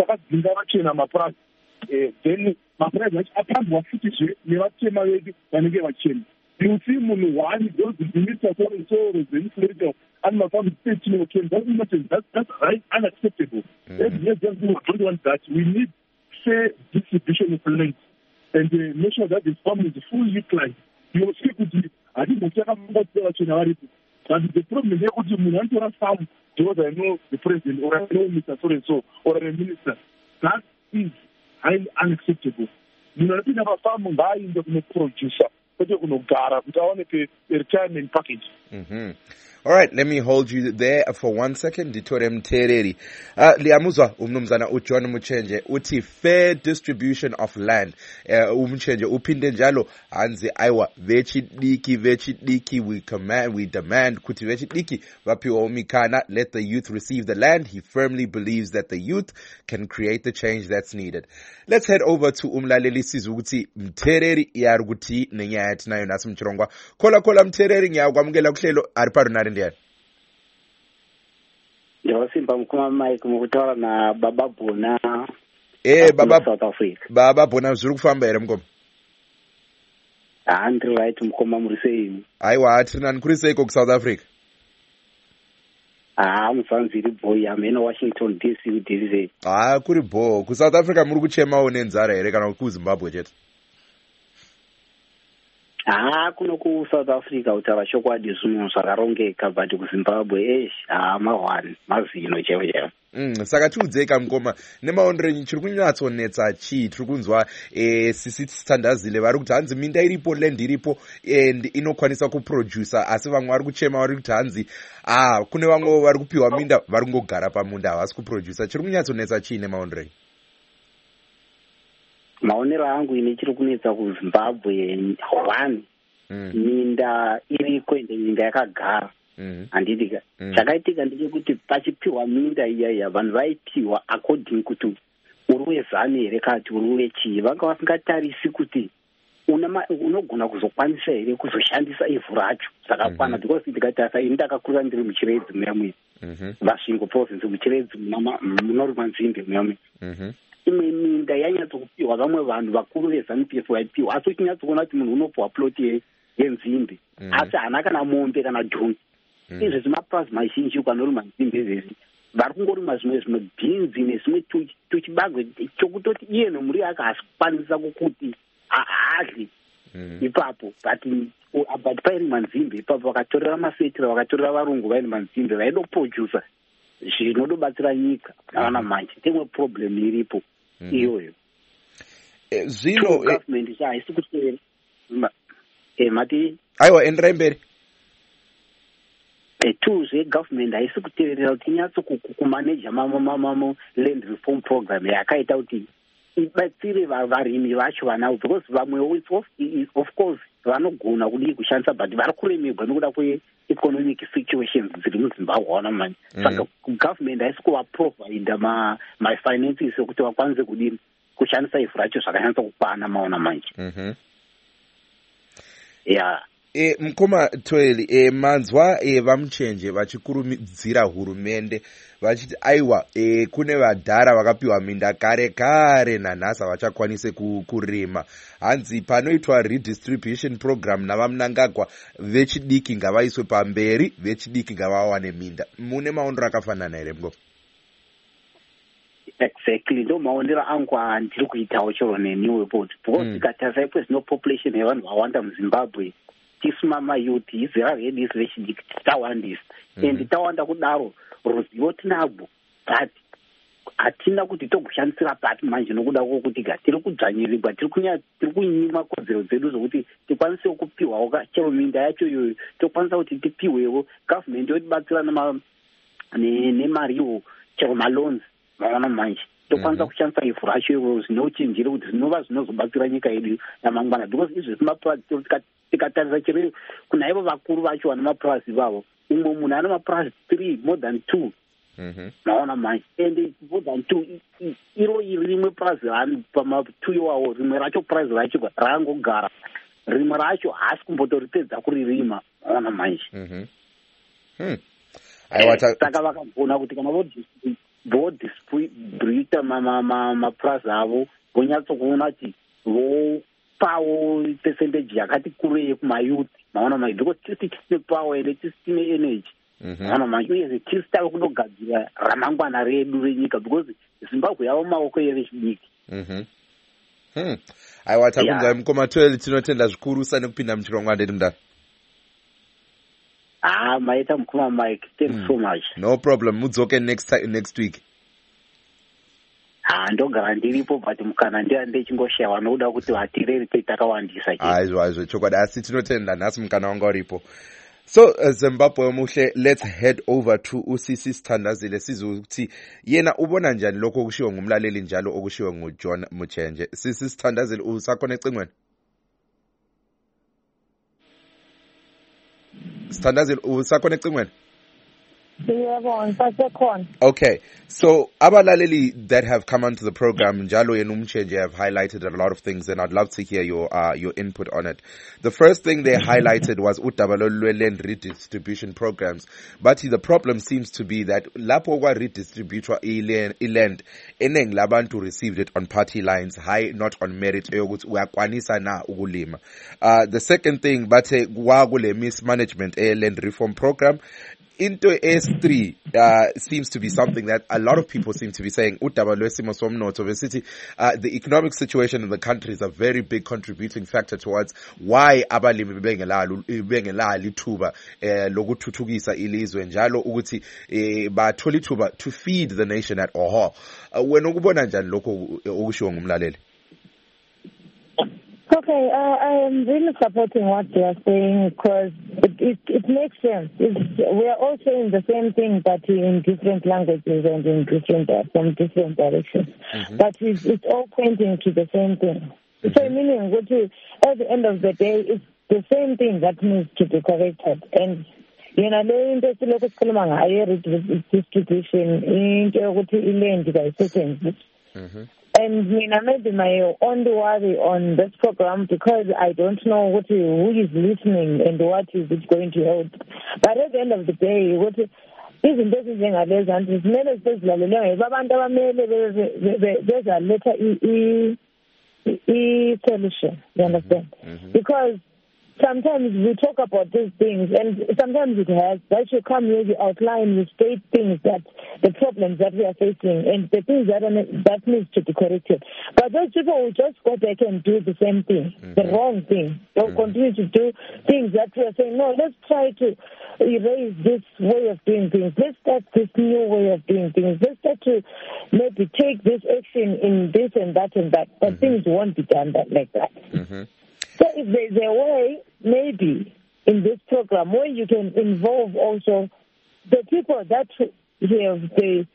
then my president upon what it is never came already and give a chin. You see why he goes to the minister for the soul is the influence and my family came doesn't matter. That's right, unacceptable. Yes, don't want that. We need fair distribution of land and make sure that the farm is fully utilized. You will speak with you. I think we'll check out what but the problem is that farm because I know the president or I know Mr. So or a minister. That is highly unacceptable. You know, nothing about farming buying the producer, but you're going to get a retirement package.
All right, let me hold you there for 1 second. Ditore Mtereri. Liamuzwa umnumzana uJohn Muchenje uthi fair distribution of land. Umchenje uphinde njalo hanzi aiwa vechidiki we demand kuti vechidiki vapiwa umikana, let the youth receive the land. He firmly believes that the youth can create the change that's needed. Let's head over to umlaleli sizwe ukuthi Mtereri yari kuti nenyaya yathi nayo nasi mchirongwa. Kola Mtereri ngiyakwamukela kuhlelo ariparo nari ndiani.
Simba mkuma Mike mukutawala na Baba Bona. South Africa.
Baba Bona zuri kufamba ere mkoma.
Andri right mkoma murisei.
Aiwa atrina nkurisei ku South Africa.
Musanziri boy amena Washington DC udirize.
Kuri bo ku South Africa muri kuchema nenzara ere kana ku Zimbabwe chete.
Kuno ku South Africa utava chokwadi zvinhu zvakarongeka but ku Zimbabwe mahwani mazino chaiwo.
Saka tiudzeka mukoma nemaonere chiri kunyatsonetsa chii tiri kunzwa sisi Standazile vari kuti hanzi minda iripo land iripo and inokwanisa kuproducer asi vamwe vari kuchema vari kuti hanzi kune vamwe vari kupiwa minda vari kungogara pamunda havasi kuproducer. Chiri kunyatsonetsa chii nemaonere?
Maonero angu ine chiri kunetsa ku Zimbabwe minda iriko ende minda yakagara. Handidika chakaitika ndechekuti pachipiwa minda iyaya vanhu vaipiwa according kuti uri wezane here kati uri wechii vanga vasingatarisi kuti unogona kuzokwanisa here kuzoshandisa ivhu racho zvakakwana because ndikatarisa ini ndakakurira ndiri muchiredzi muyamwe Vasvingo province muchiredzi munorimwa Nzimbe muyamwe. Imwe minda yanyatsokupiwa vamwe vanhu vakuru veZANU-PF vaipiwa asi uchinyatsokuona kuti munhu unopiwa ploti yenzimbe asi haana kana mombe kana dhongi. Izvi zvimapurazi mazhinji ukanorima nzimbe izvezi vari kungorima zvimwe bhinzi nezvimwe tuchibagwe chokutoti iye nomhuri yake hasi kukwanisa kukuti hadli ipapo but pairima nzimbe ipapo vakatorera masetira vakatorera varungu vairima nzimbe vaidoprodusa zvinodobatsira nyika kana manje temwe problem iripo iyoyo.
Zvino
government haisi kutevera mati
aiwa endera mberi
government haisi kuteverera kuti inyatso kumaneja land reform program yakaita kuti ibatsire varimi vacho vanavo because vamwewo of course vanogona kudii kushandisa but vari kuremerwa nekuda
economic situations dziri muZimbabwe waona manje saka government haisikuvaprovidha mafinances ekuti vakwanise kudini kushandisa ivhu racho zvakanyatsa kukwana maona manje.
Yeah. Mukoma Tweli, manzwa vamuchenje vachikurumidzira hurumende vachiti aiwa kune vadhara vakapiwa minda kare kare nanhasi vachakwanise kurima. Hanzi panoitwa redistribution program navamunangagwa vechidiki ngavaiswe pamberi, vechidiki ngavawane minda. Mune maondero akafanana here mgo?
Exactly, ndo maondero angu andiri kuitawo chero neniwe bodi because tikatarisa ipo no population yevanhu vawanda muZimbabwe tisu mamayuth izera redu isi vechidiki tawandisa and tawanda kudaro ruzivo tinarwo but hatina kuti togoshandisira pati manje nokuda kwokuti tiri kudzvanyirirwa tiri kunyima kodzero dzedu zvokuti tikwanisewo kupiwawo chero minda yacho iyoyo tokwanisa kuti tipiwewo government yotibatsira nemariwo chero maloans maona manje tokwanisa kushandisa ivhu racho iro zvinochinjire kuti zvinova zvinozobatsira nyika yedu yamangwana because izvi zvimapurazi tikatarisa chero kuna ivo vakuru vacho vana mapurazi ivavo umwe munhu ana mapurazi 3 more than 2 maona manje and more than 2 iro iri rimwe purazi pama2 iwawo rimwe racho purazi racho raangogara rimwe racho haasi kumbotoripedza kuririma maona manje saka vakagona kuti kana vodisputa mapurazi avo vonyatsokuona kuti vopawo percentage yakati kurei yekumayuth maona manje because tisi tisine power ende tisi tine energy maona manje uyezve tisi tave kunogadzira ramangwana redu renyika because Zimbabwe yavo maoko evechidiki.
Aiwa takunzwa Mukoma Tweli, tinotenda zvikuru nekupinda muchirongwa ndeti mudaro.
Maita Mukoma Mike, thanks so much.
No problem, mudzoke next week.
Ndogara ndiripo but mukana ndechingoshawa nokuda kuti vatireri takawandisa.
Aizvo chokwadi asi tinotenda nhasi mukana wanga uripo. So Zimbabwe muhle, let's head over to uSisi Sithandazile sizwe ukuthi yena ubona njani lokho okushiwo ngumlaleli njalo okushiwo nguJohn Muchenje. Sisi Sithandazile usakhona ecingweni? Sithandazile usakhona ecingweni? Okay, so abalaleli that have come onto the program, Njalo and Umchenje, have highlighted a lot of things, and I'd love to hear your input on it. The first thing they highlighted was Utabalolwe land redistribution programs, but the problem seems to be that lapho kwa redistributwa land, eneng labantu received it on party lines, high not on merit eyokuthi uyakwanisa na ukulima. The second thing bathe kwakule mismanagement land reform program. Into S3 seems to be something that a lot of people seem to be saying the economic situation in the country is a very big contributing factor towards why abalimi bengelali thuba lokuthuthukisa ilizwe njalo ukuthi bathola ithuba to feed the nation at all. Wena ukubona njani lokho okushiwo ngumlaleli?
Okay, I am really supporting what they are saying because it makes sense. We are all saying the same thing, but in different languages and in from different directions. But it's all pointing to the same thing. So meaning, at the end of the day, it's the same thing that needs to be corrected. And distribution, and maybe my only worry on this program, because I don't know who is listening and what is it going to help. But at the end of the day, isn't this thing there's a letter solution, you understand? Because sometimes we talk about these things, and sometimes it has that you come here, you outline, you state things that the problems that we are facing and the things that needs to be corrected. But those people will just go back and do the same thing, the wrong thing. They'll continue to do things that we are saying, no, let's try to erase this way of doing things. Let's start this new way of doing things. Let's start to maybe take this action in this and that and that. But things won't be done like that. So if there's a way, maybe, in this program where you can involve also the people that have the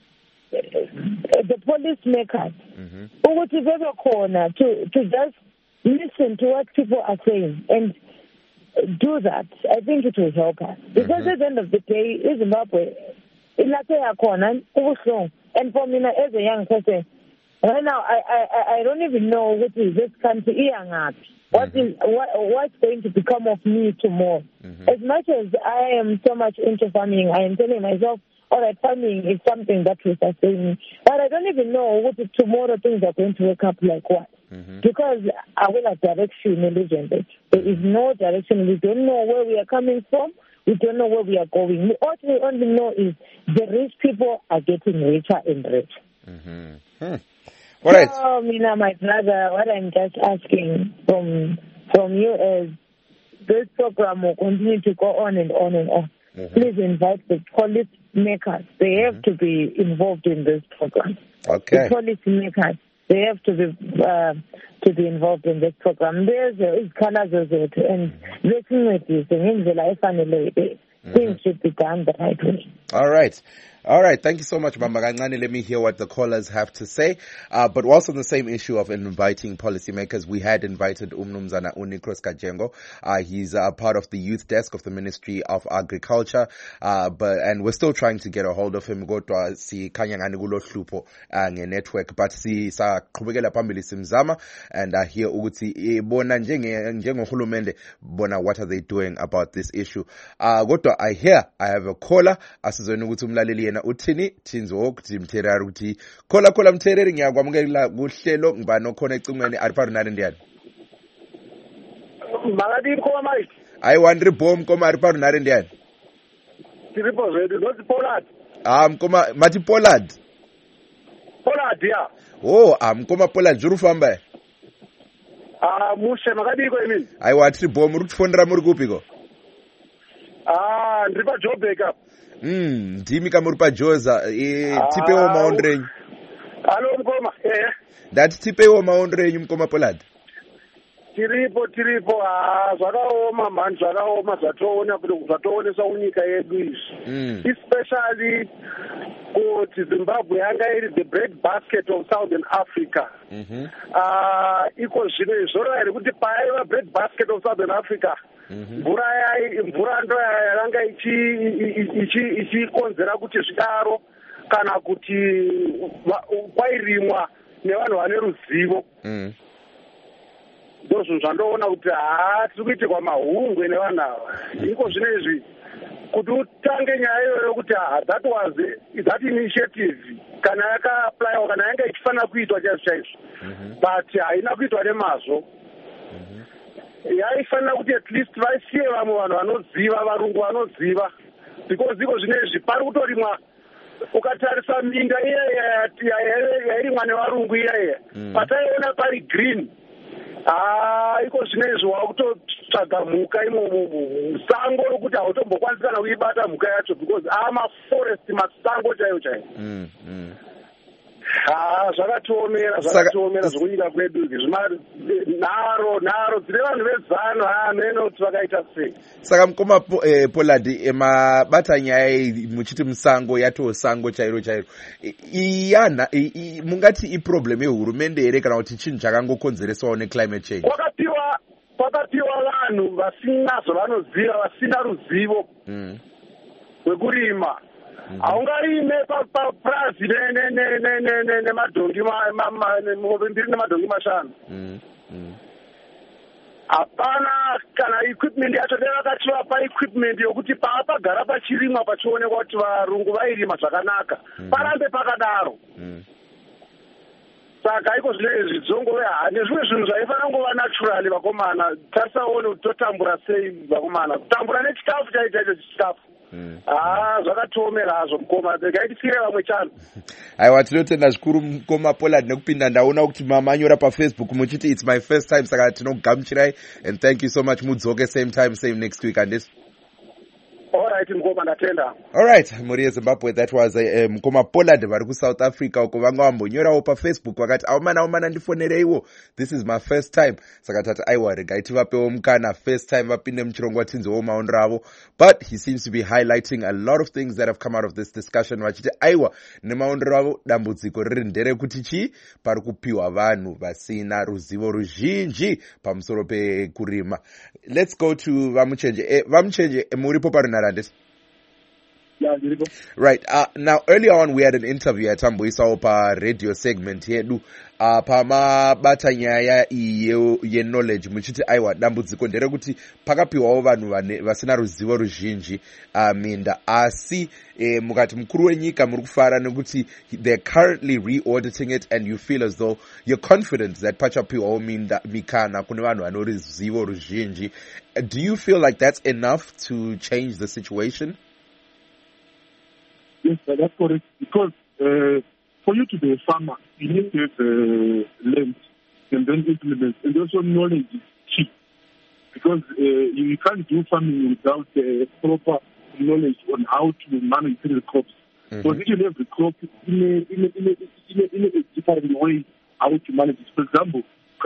policymakers, or whatever corner, to just listen to what people are saying and
do that, I think it will help us. Because at the end of the day, Zimbabwe, and for me as a young person, right now I don't even know what is this country what's going to become of me tomorrow. As much as I am so much into farming, I am telling myself, all right, farming is something that will sustain me. But I don't even know what tomorrow things are going to wake up like what. Because I will have direction in religion. There is no direction. We don't know where we are coming from. We don't know where we are going. What we only know is the rich people are getting richer and richer.
All right.
So, Mina, my brother, what I'm just asking from you is this program will continue to go on and on and on. Please invite the policy makers. They have to be involved in this program.
Okay.
The policy makers, they have to be involved in this program. There's colors of it, and working with this, and the life and things should be done the right way.
All right. All right. Thank you so much, Bamba Kancane. Let me hear what the callers have to say. But also on the same issue of inviting policymakers, we had invited Mnumzana Unikros Kajengo. He's part of the youth desk of the Ministry of Agriculture. And we're still trying to get a hold of him. Go to si kanyangani kulo hlupo network. But si sa qhubekela phambili simzama, and hear ukuthi bona njengohulumende bona what are they doing about this issue. Kodwa I have a caller asizweni ukuthi umlaleli yena uthini Tinzo Timterari uthi khola Mthereri ngiyakwamukela kuhlelo ngibani okhona ecingweni aripharu nari ndiyani
Maladi khoma mai
ayiwandri bomb koma aripharu nari ndiyani
Tiripo zedi not Pollard
mkoma mati Pollard
ya
mkoma Pollard juru famba
mushe makadi ko emini
ayiwatri bomb rutfondra muri kupiko
ndripa Joburg up
ndimi kamuri pajoza tipewo maondo renyu
alo mkoma
ndati tipewo maondo renyu mkoma Pollard
tiripo zvakaoma mhani zvakaoma zvatoonesa unyika yedu izvi especially kuti Zimbabwe yanga iri the bread basket of Southern Africa iko zvino izvoro here kuti paiva bread basket of Southern Africa mvura ndo yanga ichikonzera kuti zvidaro kana kuti kwairimwa nevanhu vane ruzivo ndozvo zvandoona kuti tiri kuitirwa mahungwe nevanhu ava iko zvino izvi kuti utange nyaya iyoyo kuti that initiative kana yakaaplayiwa kana yanga ichifanira kuitwa chaizvo but haina kuitwa nemazvo yaifanira kuti at least vaisiye vamwe vanhu vanoziva varungu vanoziva because iko zvinezvi pari kutorimwa ukatarisa minda yairimwa nevarungu iyaiya pataiona pari green iko zvinezvi wakutotsvaga mhuka imomo musango rokuti hautombokwanisana kuibata mhuka yacho because maforest masango chaiwo chaiwo zvakatiomera zvokunyika kwedu nharo dzine vanhu vezano hamene kuti vakaita sei
saka mukoma Pollard mabata nyaya muchiti musango yatosango chairo mungati iproblem yehurumende here kana kuti chinhu chakangokonzereswawo neclimate change
kwakapiwa vanhu vasinazvo vanoziva vasina ruzivo rwekurima haungarime papurazi nemadhongi mbiri nemadhongi mashanu hapana kana equipment yacho devakativapa equipment yokuti pagara pachirimwa pachionekwa kuti varungu vairima zvakanaka parambe pakadaro saka iko zvinezvi dzongove nezvimwe zvinhu zvaifanira kungova naturali vakomana tarisaone kuti totambura sei vakomana kutambura nechikafu chaicho chikafu zvakatiomera hazvo mukoma gaitisiire vamwe chano
aiwa tinotenda zvikuru mukoma Pollard nekupinda ndaona kuti mamanyora pafacebook muchiti it's my first time saka tinogamuchirai and thank you so much mudzoke same time same next week andisi
right, Ngoma Natenda.
All right, Muria Zimbabwe, that was Mkoma Pollard vari South Africa uko vanga vambonyora pa Facebook vakati aumana ndifonereiwo, this is my first time. Saka tati aiwa regai tivapewo mukana first time vapinde muchirongwa tinzewo maondro avo. But he seems to be highlighting a lot of things that have come out of this discussion vachiti aiwa nemaondro avo dambudziko riri nderekuti chii pari kupiwa vanhu vasina ruzivo ruzhinji pamusoro pekurima. Let's go to Vamuchenje. Vamuchenje, muripo parunarandis?
Yeah,
right. Now, earlier on, we had an interview at Tambuisa Opa radio segment here. Pama bata nyaya ye knowledge muchiti aiwa dambudziko nderekuti pakapiwawo vanhu vasina ruzivo ruzhinji minda asi mukati mukuru wenyika muri kufara nekuti they're currently re-auditing it and you feel as though you're confident that pachapiwawo mikana kune vanhu vane ruzivo ruzhinji. Do you feel like that's enough to change the situation?
Yes, that's correct. Because for you to be a farmer, you need to have land and then implement. And also knowledge is key. Because you can't do farming without proper knowledge on how to manage the crops. Because if you have the crop in a different way, how to manage it. For example,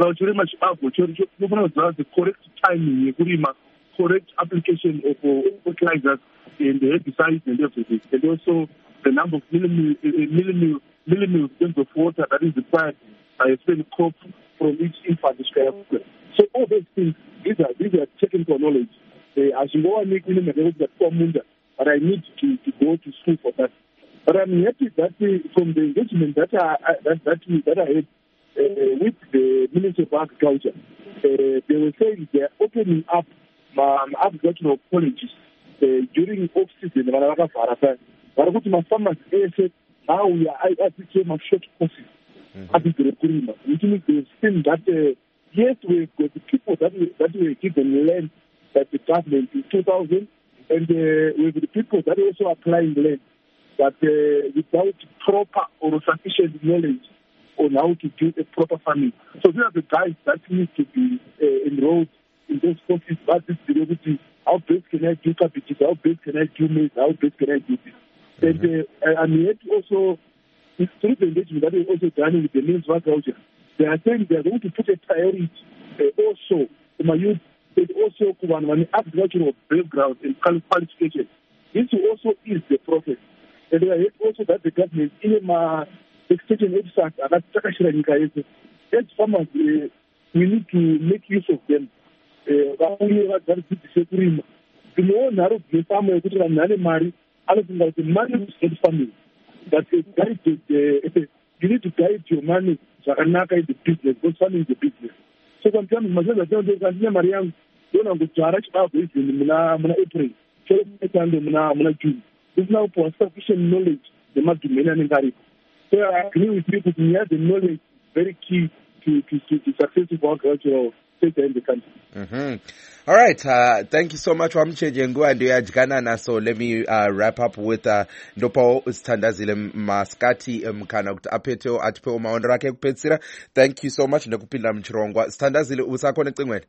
the correct timing, correct application of fertilizers and the herbicides and everything, and also the number of millimole of water that is required by a certain crop from each infrastructure. So all those things, these are technical knowledge. As you go and make but I need to go to school for that. But I'm happy that from the engagement that I had with the Ministry of Agriculture, they were saying they're opening up agricultural colleges during off-season. My farmers said, now we are became a short courses. Which means they've seen that, yes, we've got the people that were given land by the government in 2000, and with the people that are also applying land, but without proper or sufficient knowledge on how to do a proper farming. So these are the guys that need to be enrolled in those courses. But this derivative, how best can I do cabbages, how best can I do maize, how best can I do this? And I'm yet also, through the engagement that is also done with the Ministry of Agriculture, they are saying they are going to put a priority also to my youth, and also to one agricultural background and qualification. This also is the process. And they are yet also that the government, in my extension website, as farmers, we need to make use of them. Money is farming. But you need to guide your money in the business, because farming is the business. So sometimes myself, don't go to April, June. There's now for sufficient knowledge, they must be many. So I agree with you that we have the knowledge very key to successful agricultural sector in the country.
All right. Thank you so much, Wamchejengu and Yajgana. So let me wrap up with Ndopo Standazile Maskati Mkana Apeteo Atpeo Maondrake Kupetsira. Thank you so much, Nakupila Mchirongwa. Standazile Usa connecting with.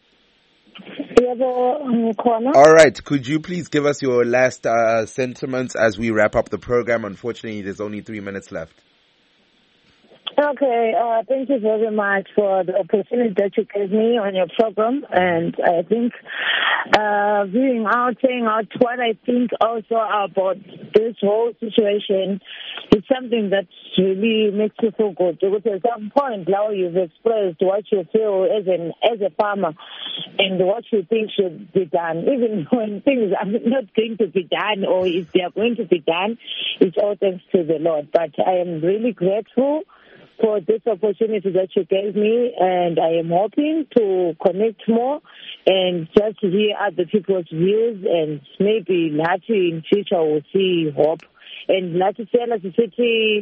All right. Could you please give us your last sentiments as we wrap up the program? Unfortunately, there's only 3 minutes left.
Okay, thank you very much for the opportunity that you gave me on your program. And I think saying out what I think also about this whole situation is something that really makes you feel good. Because at some point now you've expressed what you feel as a farmer and what you think should be done. Even when things are not going to be done, or if they are going to be done, it's all thanks to the Lord. But I am really grateful for this opportunity that you gave me, and I am hoping to connect more and just hear other people's views, and maybe Lati in future will see hope. And Lati Sela City,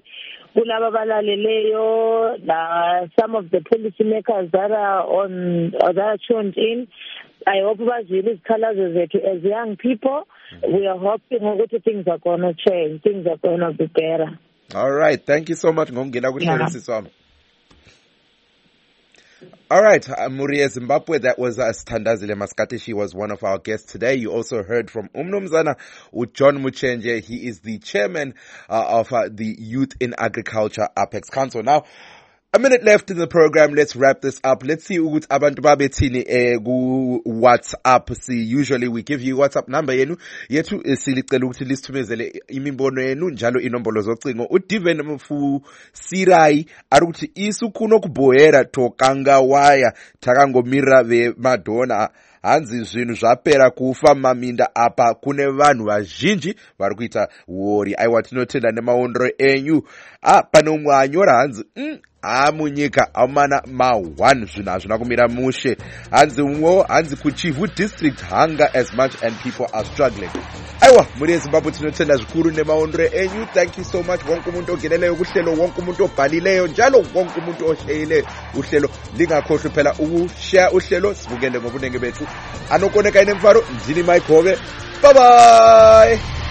some of the policymakers that are tuned in, I hope that these colors as young people, we are hoping that things are going to change, things are going to be better.
All right. Thank you so much. All right, Muria Zimbabwe, that was Standazile Maskate. She was one of our guests today. You also heard from Umnumzana John Muchenje. He is the chairman of the Youth in Agriculture Apex Council. Now, a minute left in the program. Let's wrap this up. Let's see ukuthi abantu babethini WhatsApp. See, usually we give you WhatsApp number yenu. Yethu silicela ukuthi lisithumezele imimbono yenu njalo inombolo zocingo. uDiven Mfusirai ari kuti isu kuno kubohera tokanga waya takangomira ve Madonna. Hanzi zvinhu zvapera kufa maminda apa kune vanhu vazhinji vari kuita wori. Aiwa tinotenda nemaondero enyu. Pane umwe anyora hanzi munyika amana ma1 zvinhu hazvina kumira mushe. Hanzi kuChivu district hunger as much and people are struggling. Aiwa muri eZimbabwe tinotenda zvikuru nemaondero enyu. Thank you so much. Wonke umuntu ogeneleyo kuhlelo, wonke umuntu obhalileyo njalo wonke umuntu ohleleyo uhlelo. Lingakhohlwa phela ukushare uhlelo. Sibukele ngobunenge bethu. Anokoneka inemfaro ndini Mike Hove. Bye bye.